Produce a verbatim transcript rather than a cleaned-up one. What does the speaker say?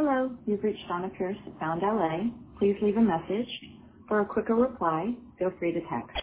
Hello, you've reached Donna Pierce at Found L A. Please leave a message. For a quicker reply, feel free to text.